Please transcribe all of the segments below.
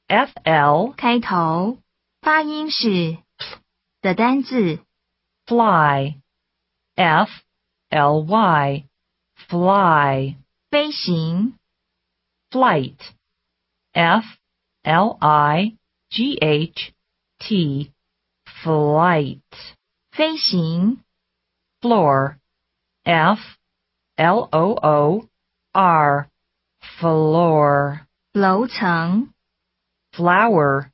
FL 开头，发音是 的单字 fly, FLY, fly, 飞行 flight, FLIGHT, flight, 飞行 floor, FLOOR, floor, 楼层 flower,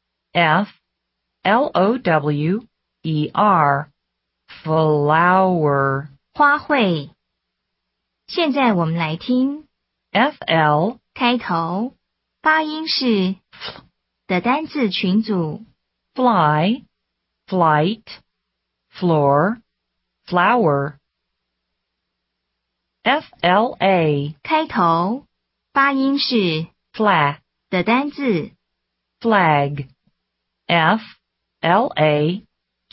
FLOWER, flower, 花卉。现在我们来听 FL 开头，发音是 的单字群组 fly, flight, floor, flower. FLA 开头，发音是 flag, 的单字 flag, FLAG,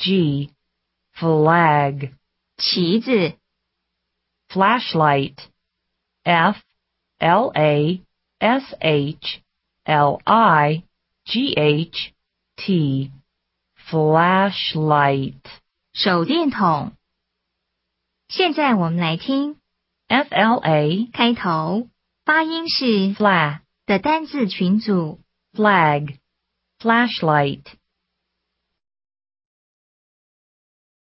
flag, 旗子 flashlight, FLASHLIGHT, flashlight. 手电筒。现在我们来听 FLA 开头，发音是 flag, 的单字群组 flag, flashlight.